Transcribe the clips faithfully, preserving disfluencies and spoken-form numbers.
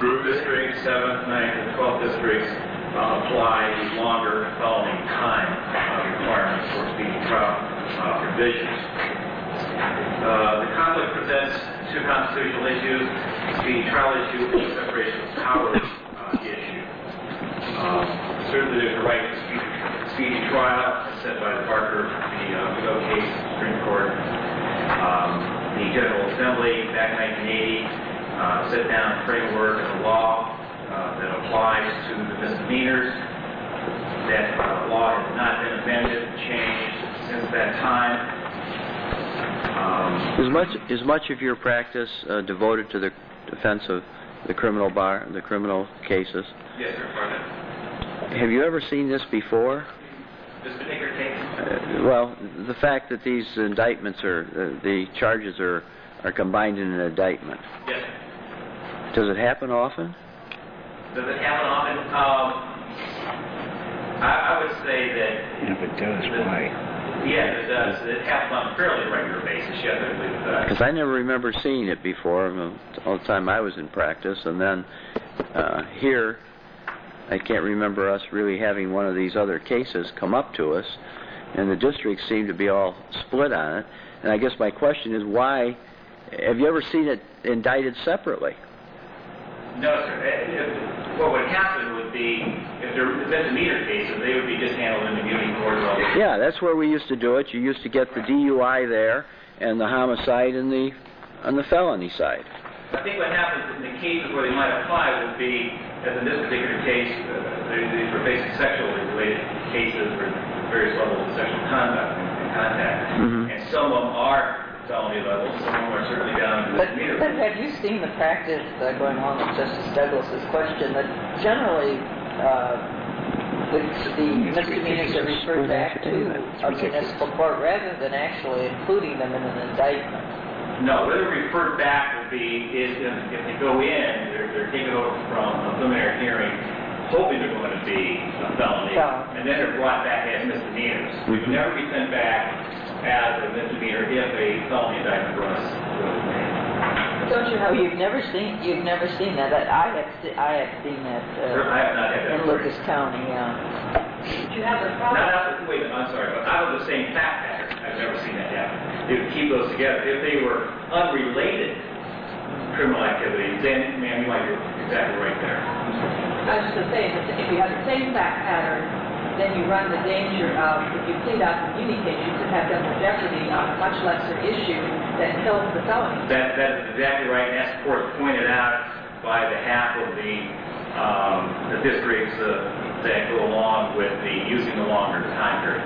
districts, seventh, ninth, and twelfth districts, uh, apply the longer felony time uh, requirements for speedy trial uh, provisions. Uh, the conflict presents two constitutional issues: the speedy trial issue and the separation of powers uh, issue. Um, certainly, there's a right to speedy, speedy trial, as set by the Parker v. Godot case, Supreme Court. Um, the General Assembly, back in nineteen eighty, uh, set down a framework of the law uh, that applies to the misdemeanors. That uh, law has not been amended, changed since that time. Um, is much is much of your practice uh, devoted to the defense of the criminal bar, the criminal cases? Yes, sir. Pardon? Have you ever seen this before? This particular case? Uh, well, the fact that these indictments are, uh, the charges are, are combined in an indictment. Yes, sir. Does it happen often? Does it happen often? Um, I, I would say that... And if it does, that, why? Yeah, it does. It happens on a fairly regular basis, yes, I believe it does. Because I never remember seeing it before, all the time I was in practice, and then uh, here, I can't remember us really having one of these other cases come up to us, and the districts seem to be all split on it. And I guess my question is, why, have you ever seen it indicted separately? No, sir. If, what would happen would be, if there were misdemeanor cases, they would be just handled in the immunity court. Yeah, that's where we used to do it. You used to get the D U I there, and the homicide in the, on the felony side. I think what happens in the cases where they might apply would be, as in this particular case, uh, these were basically sexually related cases or various levels of sexual conduct and contact. Mm-hmm. And some of them are felony levels, some of them are certainly down in but, misdemeanor. but have you seen the practice, uh, going along with Justice Douglas's question, that generally uh, the, the misdemeanors are referred back to a municipal court rather than actually including them in an indictment? No, whether referred back would be is if, if they go in, they're, they're taken over from a preliminary hearing, hoping they're going to be a felony, yeah. and then they're brought back as misdemeanors. We would never be sent back as a misdemeanor if a felony indictment was made. Don't you know you've never seen you've never seen that? I have se- I have seen that uh, I have not had that in Lucas County. Yeah. Did you have a problem? Not, not, wait, I'm sorry, but out of the same fact pattern, I've never seen that happen. They would keep those together. If they were unrelated criminal activities, then, man, you might be exactly right there. I was just going to say, that if you have the same fact pattern, then you run the danger of, if you plead out the immunity case, you could have double jeopardy on a much lesser issue that kills the felony. That, that is exactly right, and that's, of course, pointed out by the half of the, um, the districts uh, that go along with the using the longer time period.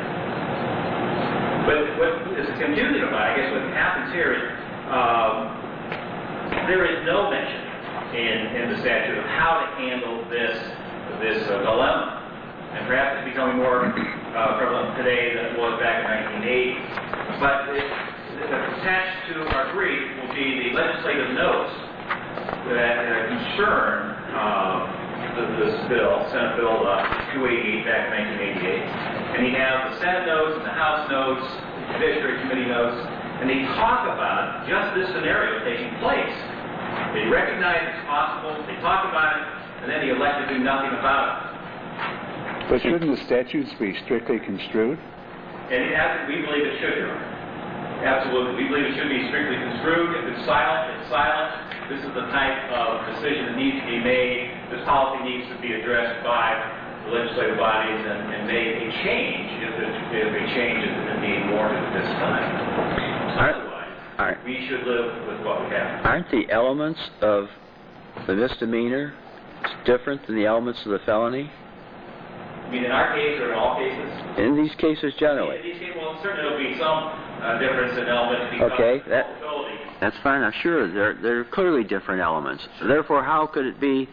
But what is confusing about it, I guess what happens here is um, there is no mention in, in the statute of how to handle this, this uh, dilemma. And perhaps it's becoming more uh, prevalent today than it was back in nineteen eighty. But it, attached to our brief will be the legislative notes that uh, concern uh, this bill, Senate Bill uh, two eighty-eight back in nineteen eighty-eight. And you have the Senate notes, the House notes, the District Committee notes, and they talk about just this scenario taking place. They recognize it's possible, they talk about it, and then they elect to do nothing about it. But shouldn't the statutes be strictly construed? And it has, we believe it should, Your Honor. Absolutely. We believe it should be strictly construed. If it's silent, it's silent. This is the type of decision that needs to be made. This policy needs to be addressed by the legislative bodies and, and make a change if, it, if a change is indeed warranted at this time. Otherwise, Aren't, we should live with what we have. Aren't the elements of the misdemeanor different than the elements of the felony? I mean, in our case or in all cases? In these cases generally. In these cases, well, certainly there will be some uh, difference in elements because okay, of that, culpability. that's fine. I'm sure there there are clearly different elements. Therefore, how could it be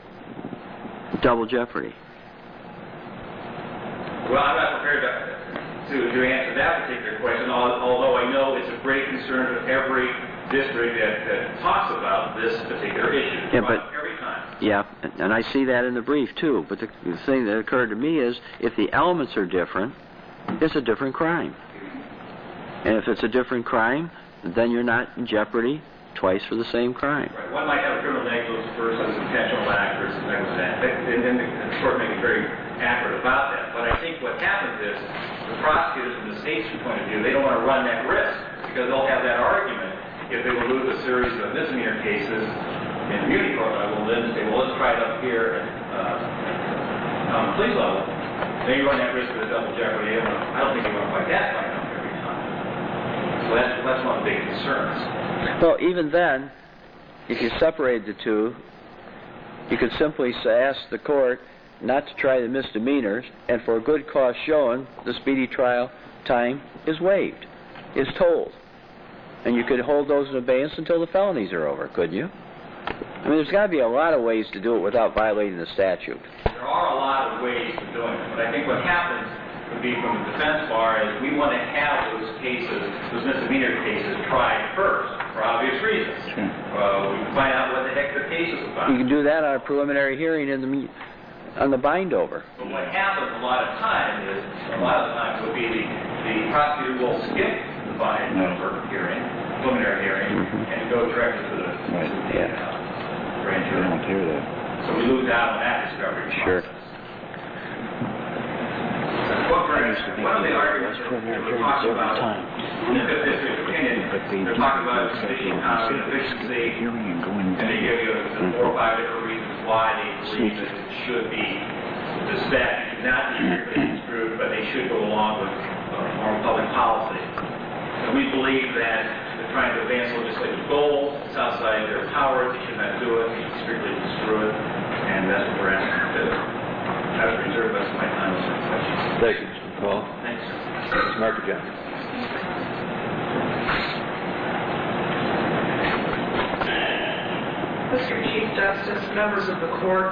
double jeopardy? Well, I'm not prepared to, to, to answer that particular question, although I know it's a great concern of every district that, that talks about this particular issue. Yeah, but every time. Yeah, and I see that in the brief too. But the, the thing that occurred to me is, if the elements are different, it's a different crime. And if it's a different crime, then you're not in jeopardy twice for the same crime. Right. One might have a criminal negligence versus intentional act versus negligent act. And then the court may be very accurate about that. But I think what happens is the prosecutors from the state's point of view, they don't want to run that risk because they'll have that argument if they will lose a series of misdemeanor cases in the immunity court level. Then say, well, let's try it up here at, uh, on the police level. Then you run that risk of the double jeopardy. I don't think you want to fight that fight up every time. So that's, that's one of the big concerns. Well, even then, if you separate the two, you could simply say, ask the court not to try the misdemeanors, and for a good cause shown, the speedy trial time is waived, is told. And you could hold those in abeyance until the felonies are over, couldn't you? I mean, there's got to be a lot of ways to do it without violating the statute. There are a lot of ways of doing it, but I think what happens would be from the defense bar is we want to have those cases, those misdemeanor cases, tried first for obvious reasons. Sure. Uh, we can find out what the heck the case is about. You can do that on a preliminary hearing in the on the bind over. But what happens a lot of times is, a lot of times would be the, the prosecutor will skip the bind over hearing, preliminary hearing, Mm-hmm. and go directly to the, Right. to the Yeah. uh, grand I jury. don't hear that. So we lose out on that discovery Sure. process. What for, one of the arguments that we're talking about in the Fifth District opinion, they're talking about judicial uh, inefficiency, Hearing and going. and they give you the four or five different reasons why they believe that it should be, the statute should not be strictly construed, but they should go along with uh, more public policy. And we believe that they're trying to advance legislative goals, it's outside their power, they should not do it, they should strictly construe it, and that's what we're asking to do. I would reserve the rest of my time for questions. Thank you, Mister McCall. Thanks, sir. Mister Markadjan. Mister Chief Justice, members of the court,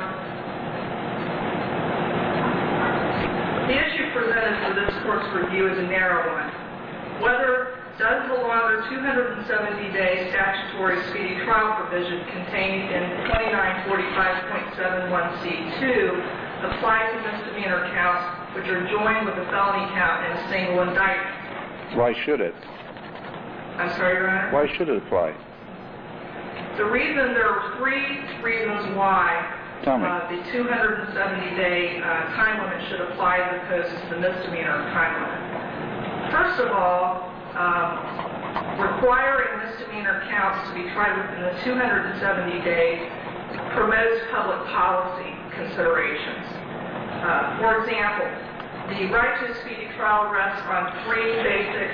the issue presented for this court's review is a narrow one. Whether does the longer two hundred seventy day statutory speedy trial provision contained in twenty-nine forty-five point seven one C two apply to misdemeanor counts which are joined with a felony count in a single indictment? Why should it? I'm sorry, Your Honor? Why should it apply? The reason, there are three reasons why Tell me. uh, the two hundred seventy day uh, time limit should apply as opposed to the misdemeanor time limit. First of all, um, requiring misdemeanor counts to be tried within the two hundred seventy days promotes public policy considerations. Uh, for example, the right to a speedy trial rests on three basic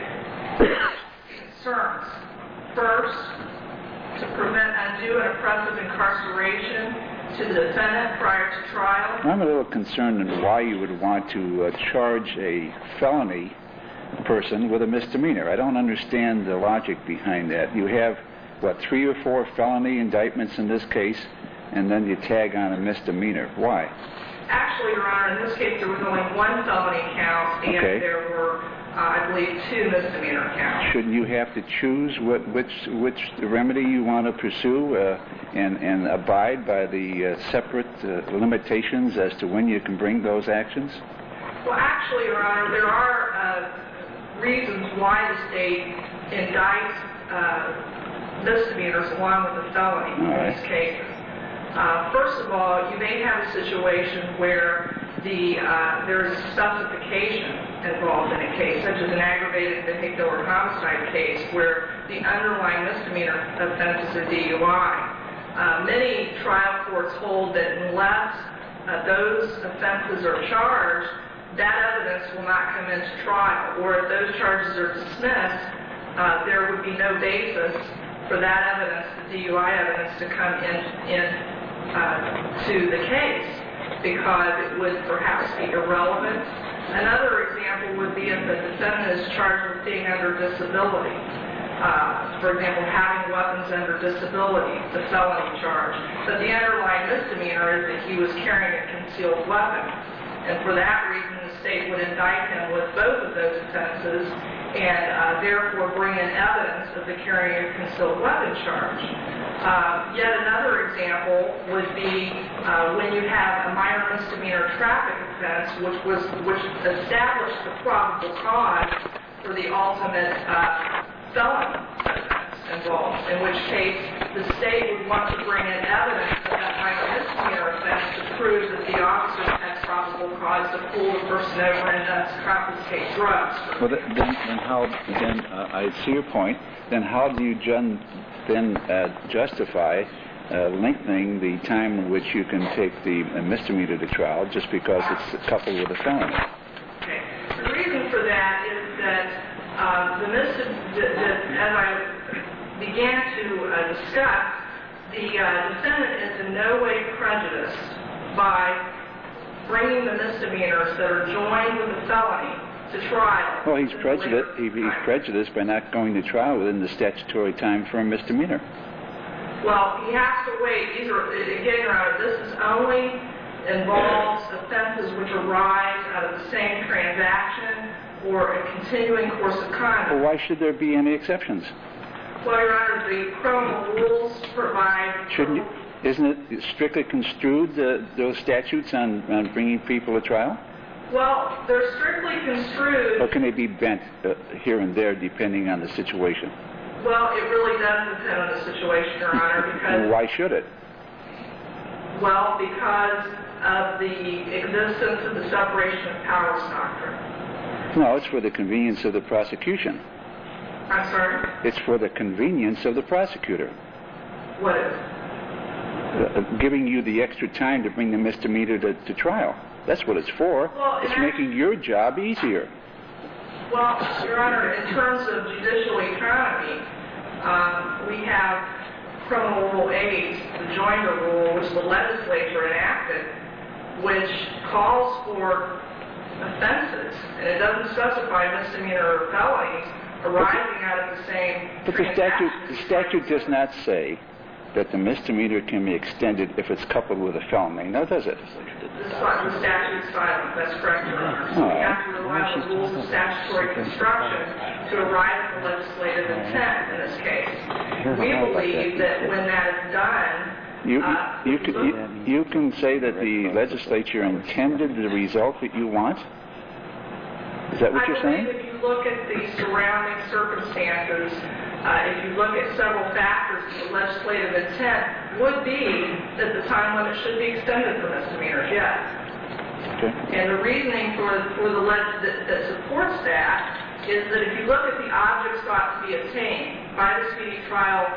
concerns. First, to prevent undue and oppressive incarceration to the defendant prior to trial. I'm a little concerned in why you would want to uh, charge a felony person with a misdemeanor. I don't understand the logic behind that. You have, what, three or four felony indictments in this case, and then you tag on a misdemeanor. Why? Actually, Your Honor, in this case there was only one felony count, and Okay. there were, uh, I believe, two misdemeanor counts. Shouldn't you have to choose what, which which remedy you want to pursue uh, and, and abide by the uh, separate uh, limitations as to when you can bring those actions? Well, actually, Your Honor, there are uh, reasons why the state indicts uh, misdemeanors along with the felony in All right. these cases. Uh, first of all, you may have a situation where the uh, there is specification involved in a case, such as an aggravated vehicular homicide case, where the underlying misdemeanor offense is a D U I. Uh, many trial courts hold that unless uh, those offenses are charged, that evidence will not come into trial, or if those charges are dismissed, uh, there would be no basis for that evidence, the D U I evidence, to come in, in uh, to the case, because it would perhaps be irrelevant. Another example would be if the defendant is charged with being under disability. Uh, for example, having weapons under disability, the felony charge. But the underlying misdemeanor is that he was carrying a concealed weapon. And for that reason, the state would indict him with both of those offenses and uh, therefore bring in evidence of the carrying a concealed weapon charge. Uh, yet another example would be uh, when you have a minor misdemeanor traffic offense, which was which established the probable cause for the ultimate uh, felony offense involved, in which case the state would want to bring in evidence of that minor cause to pull the person over and uh, confiscate drugs. Well, th- then, then how? Then uh, I see your point. Then how do you jun- then uh, justify uh, lengthening the time in which you can take the uh, misdemeanor to trial just because it's coupled with a felony? Okay. The reason for that is that uh, the misdemeanor, the, the, as I began to uh, discuss, the uh, defendant is in no way prejudiced by bringing the misdemeanors that are joined with a felony to trial. Well, he's prejudiced. He, he's prejudiced by not going to trial within the statutory time for a misdemeanor. Well, he has to wait. These are, again, Your Honor, this is only involves offenses which arise out of the same transaction or a continuing course of conduct. Well, why should there be any exceptions? Well, Your Honor, the criminal rules provide... Shouldn't you, isn't it strictly construed, uh, those statutes on, on bringing people to trial? Well, they're strictly construed... Or can they be bent uh, here and there depending on the situation? Well, it really does depend on the situation, Your Honor, because... Why should it? Well, because of the existence of the separation of powers doctrine. No, it's for the convenience of the prosecution. I'm sorry? It's for the convenience of the prosecutor. What is? Uh, giving you the extra time to bring the misdemeanor to, to trial. That's what it's for. Well, it's and making your job easier. Well, Your Honor, in terms of judicial economy, um, we have Criminal Rule eight, the Joinder Rule, which the legislature enacted, which calls for offenses, and it doesn't specify misdemeanor or felonies arising out of the same But the statute, transaction. the statute does not say that the misdemeanor can be extended if it's coupled with a felony. Now, does it? This is what the statute's silent. That's correct, Your Honor. So we have to rely on the rules of statutory construction to arrive at the legislative intent in this case. We believe that when that is done, You, uh, you, can, you, you can say that the legislature intended the result that you want? Is that what you're I saying? believe if you look at the surrounding circumstances, uh, if you look at several factors, the legislative intent would be that the time limit should be extended for misdemeanors, yes. Okay. And the reasoning for, for the leg- that, that supports that is that if you look at the objects sought to be obtained by the speedy trial,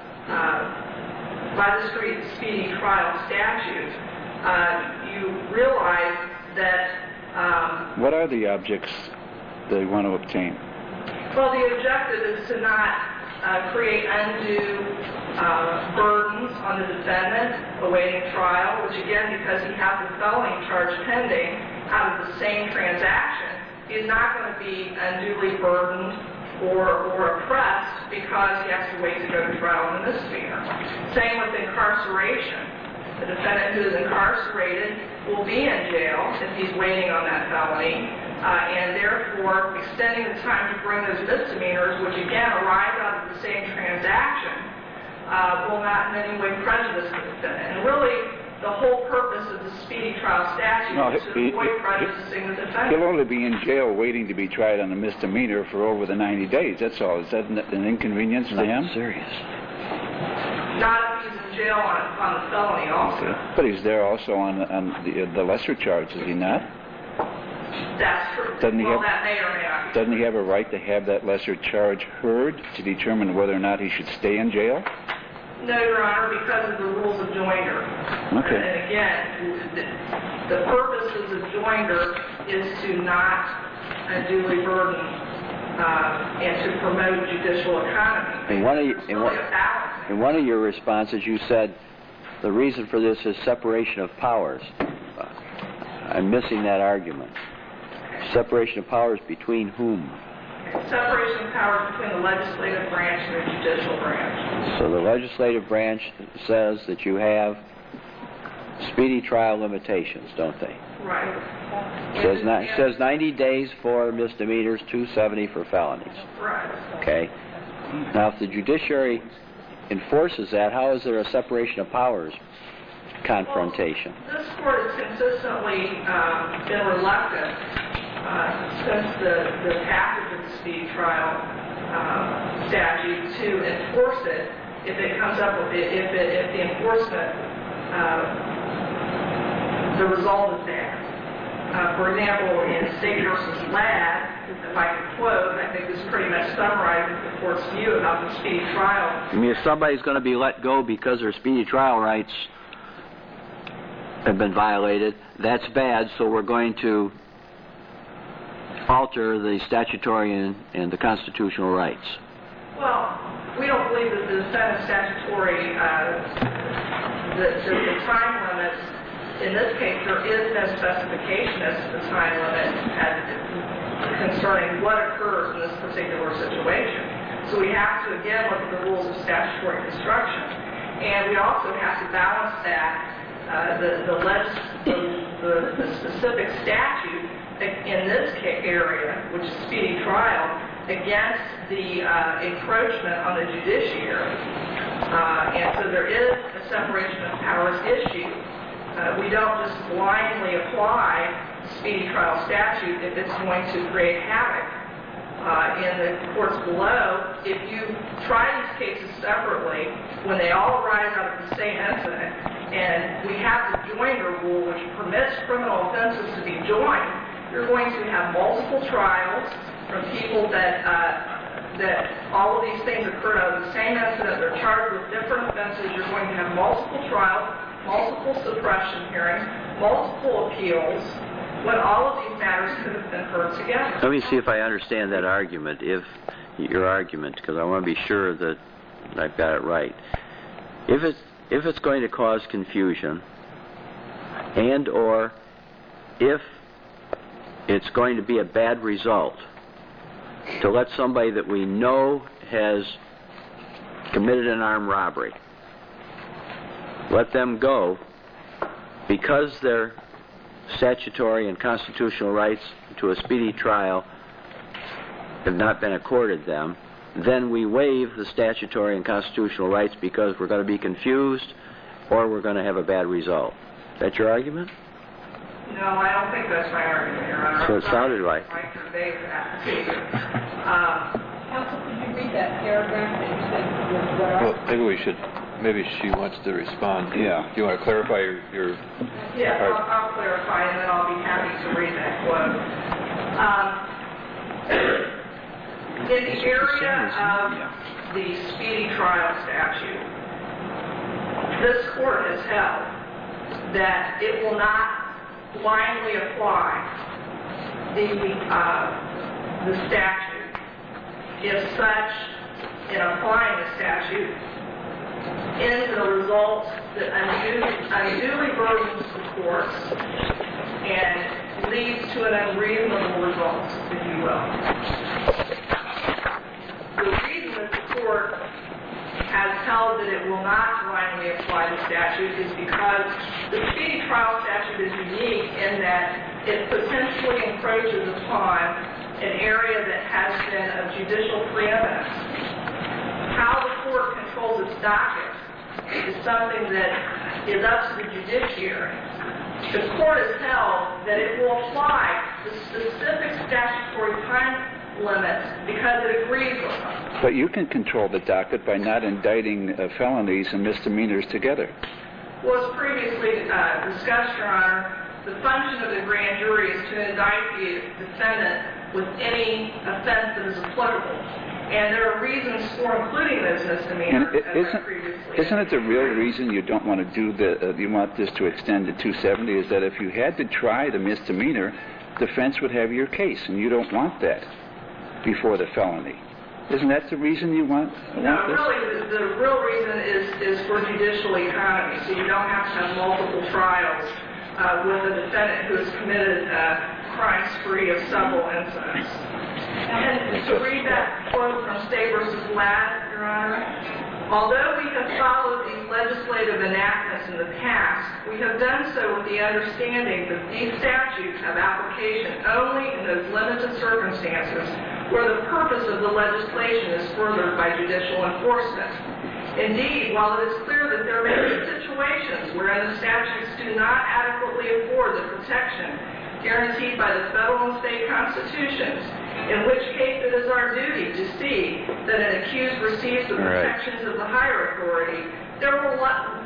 uh, by the speedy, speedy trial statute, uh, you realize that um, What are the objects they want to obtain? well, the objective is to not uh, create undue uh, burdens on the defendant awaiting trial, which again, because he has a felony charge pending out of the same transaction, is not going to be unduly burdened or, or oppressed because he has to wait to go to trial in the misdemeanor. Same with incarceration. The defendant who is incarcerated will be in jail if he's waiting on that felony, uh, and therefore extending the time to bring those misdemeanors, which again arise out of the same transaction, uh, will not in any way prejudice the defendant. And really, the whole purpose of the speedy trial statute No, is to he- avoid he- prejudicing the He'll defendant. only be in jail waiting to be tried on a misdemeanor for over the ninety days. That's all. Is that an an inconvenience to him? Serious. Not if he's in jail on, a, on the felony also. Okay. But he's there also on, on the, the lesser charge, is he not? That's true. Doesn't he well, have- that may or may not be. Doesn't he have a right to have that lesser charge heard to determine whether or not he should stay in jail? No, Your Honor, because of the rules of joinder. Okay. And again, the, the purposes of joinder is to not unduly burden uh, and to promote judicial economy. In one of you- It's in really one- a balance. In one of your responses, you said the reason for this is separation of powers. I'm missing that argument. Separation of powers between whom? Separation of powers between the legislative branch and the judicial branch. So the legislative branch says that you have speedy trial limitations, don't they? Right. Says, And- ni- and- says ninety days for misdemeanors, two seventy for felonies. Right. Okay? Now, if the judiciary enforces that, how is there a separation of powers confrontation? Well, this court has consistently um, been reluctant uh, since the, the passage of the speedy trial uh, statute to enforce it if it comes up with it, if, it, if the enforcement, uh, the result is bad. Uh, for example, in State versus Ladd, if I could quote, I think this pretty much summarizes the court's view about the speedy trial. I mean, if somebody's going to be let go because their speedy trial rights have been violated, that's bad, so we're going to alter the statutory and, and the constitutional rights. Well, we don't believe that the Senate statutory, uh, the, the, the time limits, in this case, there is no specification as to the time limit as, concerning what occurs in this particular situation. So we have to, again, look at the rules of statutory construction. And we also have to balance that, uh, the, the, legis- the, the, the specific statute in this area, which is speedy trial, against the uh, encroachment on the judiciary. Uh, and so there is a separation of powers issue. Uh, we don't just blindly apply the speedy trial statute if it's going to create havoc uh, in the courts below. If you try these cases separately, when they all arise out of the same incident, and we have the joinder rule which permits criminal offenses to be joined, you're going to have multiple trials from people that uh, that all of these things occurred out of the same incident. They're charged with different offenses. You're going to have multiple trials, multiple suppression hearings, multiple appeals, when all of these matters could have been heard together. Let me see if I understand that argument, if your argument, because I want to be sure that I've got it right. If it's, if it's going to cause confusion, and or if it's going to be a bad result to let somebody that we know has committed an armed robbery, let them go because their statutory and constitutional rights to a speedy trial have not been accorded them, then we waive the statutory and constitutional rights because we're going to be confused or we're going to have a bad result. Is that your argument? No, I don't think that's my argument, Your Honor. So it sounded like. I conveyed that. Um, Counsel, could you read that paragraph that you said was what? Well, maybe we should, maybe she wants to respond. Yeah. Do you want to clarify your, your Yes, part? I'll, I'll clarify, and then I'll be happy to read that quote. Um, in the area of the speedy trial statute, this court has held that it will not blindly apply the uh, the statute if such, in applying the statute, ends in a result that unduly, unduly burdens the courts and leads to an unreasonable result, if you will. The reason that the court has held that it will not blindly apply the statute is because the speedy trial statute is unique in that it potentially encroaches upon an area that has been of judicial preeminence. How the court controls its docket is something that is up to the judiciary. The court has held that it will apply the specific statutory time limits because it agrees with them. But you can control the docket by not indicting uh, felonies and misdemeanors together. Well, as previously uh, discussed, Your Honor, the function of the grand jury is to indict the defendant with any offense that is applicable. And there are reasons for including those misdemeanors, And it, as I isn't, previously isn't it the real reason you don't want to do the, uh, you want this to extend to two seventy, is that if you had to try the misdemeanor, defense would have your case, and you don't want that before the felony. Isn't that the reason you want, No, want this? really, the, the real reason is, is for judicial economy, so you don't have to have multiple trials uh, with a defendant who has committed uh, crime spree of several incidents. And to read that quote from State versus Ladd, Your Honor, although we have followed these legislative enactments in the past, we have done so with the understanding that these statutes have application only in those limited circumstances where the purpose of the legislation is furthered by judicial enforcement. Indeed, while it is clear that there may be situations wherein the statutes do not adequately afford the protection guaranteed by the federal and state constitutions, in which case it is our duty to see that an accused receives the Right. protections of the higher authority, there will,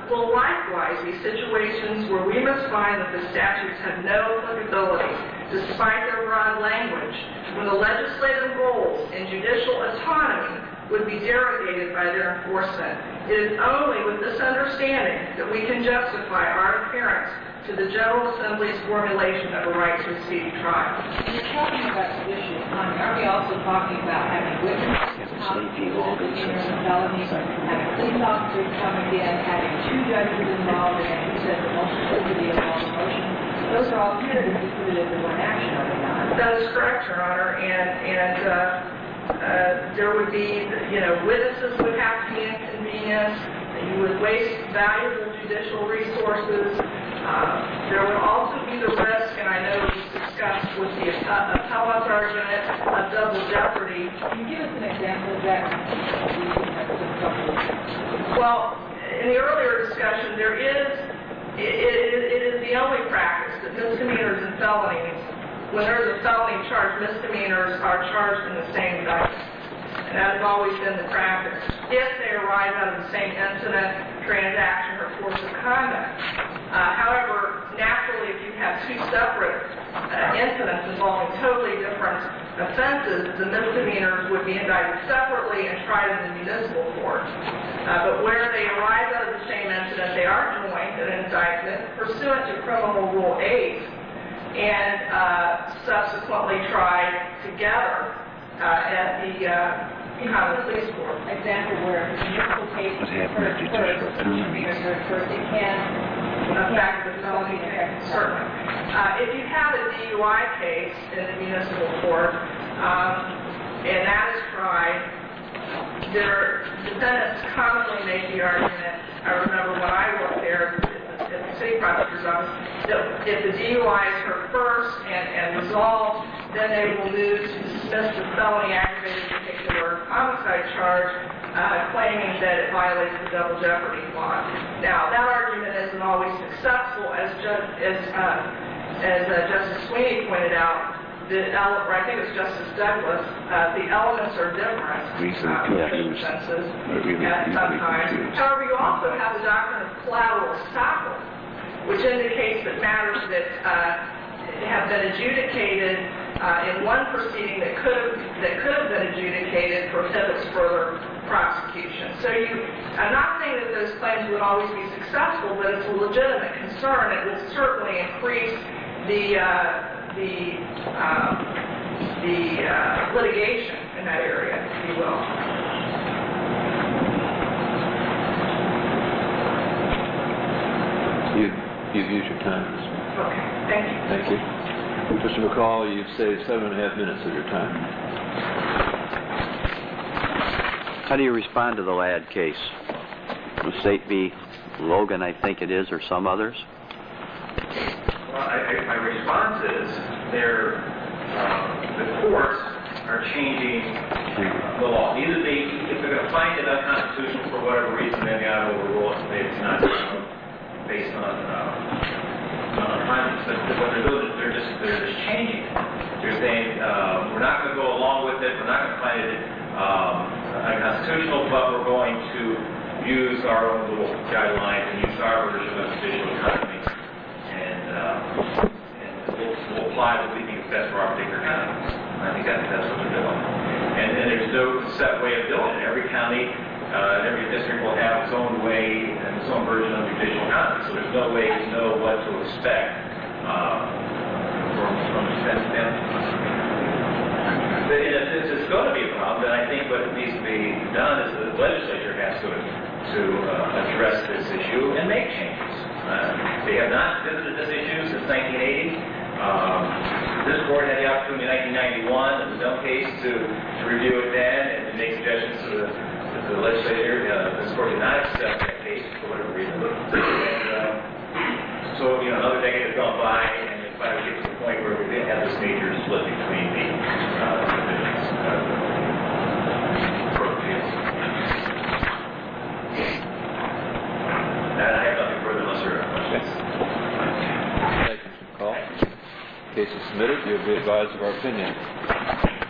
will likewise be situations where we must find that the statutes have no applicability, despite their broad language, when the legislative goals and judicial autonomy would be derogated by their enforcement. It is only with this understanding that we can justify our adherence to the General Assembly's formulation of a right to a speedy trial. When you're talking about judicial autonomy, are we also talking about having witnesses come to the misdemeanors and felonies, having police officers come again, having two judges involved, and as you said, the multiplicity of all the motions? Those are all here to be put into one action, are they not? That is correct, Your Honor, and, and uh, uh, there would be, you know, witnesses would have to be inconvenienced, you would waste valuable judicial resources. Uh, there would also be the risk, and I know we discussed with the uh, appellate's argument of double jeopardy. Can you give us an example of that? Well, in the earlier discussion, there is, it, it, it is the only practice that misdemeanors and felonies, when there's a felony charge, misdemeanors are charged in the same indictment. And that has always been the practice, if they arise out of the same incident, transaction, or course of conduct. Uh, however, naturally, if you have two separate uh, incidents involving totally different offenses, the misdemeanors would be indicted separately and tried in the municipal court. Uh, but where they arise out of the same incident, they are joined in an indictment pursuant to Criminal Rule eight and uh, subsequently tried together uh, at the uh, Common Police Court. Example where municipal cases What happened to judicial autonomy? first, it can Affect the felony case, certainly. Uh, if you have a D U I case in the municipal court, um, and that is tried, their defendants commonly make the argument, I remember when I worked there at the city prosecutor's office, that if the D U I is heard first and, and resolved, then they will move to dismiss the felony aggravated particular homicide charge, uh, claiming that it violates the double jeopardy clause. Now, that argument isn't always successful, as, ju- as, uh, as uh, Justice Sweeney pointed out. The ele- or I think it was Justice Douglas. Uh, the elements are different Recent uh, for confused. offenses Or really at easily sometimes. confused. However, you also have the doctrine of collateral estoppel, which indicates that matters that uh, have been adjudicated uh, in one proceeding that could have that could have been adjudicated prohibits further prosecution. So you, I'm not saying that those claims would always be successful, but it's a legitimate concern. It will certainly increase the uh, the um, the uh, litigation in that area, if you will. You, you've used your time. Okay, thank you. Thank you. Mister McCall, you've saved seven and a half minutes of your time. How do you respond to the Ladd case? The State v. Logan, I think it is, or some others? Well, I, I, my response is they're, uh, the courts are changing the law. Either they, if they're going to find it unconstitutional for whatever reason, then they ought to overrule it and say it's not based on uh, on findings. But what they're doing is they're just they're just changing it. They're saying uh, we're not going to go along with it. We're not going to find it um, unconstitutional, but we're going to use our own little guidelines and use our version of judicial economy. And, uh, and we'll, we'll apply what we think is best for our particular county. And I think that, that's what they're doing. And, and there's no set way of doing it. Every county, uh, every district will have its own way and its own version of judicial economy. So there's no way to know what to expect uh, from, from the defense standpoint. But it's, it's going to be a problem, and I think what needs to be done is the legislature has to, to uh, address this issue and make changes. Uh, they have not visited this issue since nineteen eighty. Um, this court had the opportunity in nineteen ninety-one, in the Dunn case, to, to review it then and to make suggestions to the, to the legislature. Uh, this court did not accept that case for whatever reason. And, uh, so, you know, another decade has gone by, and it's finally get to the point where we did have this major split between the uh, divisions. Uh, court of appeals. And I have nothing further unless there are questions. Thank you, Mister McCall. Case is submitted. You'll be advised of our opinion.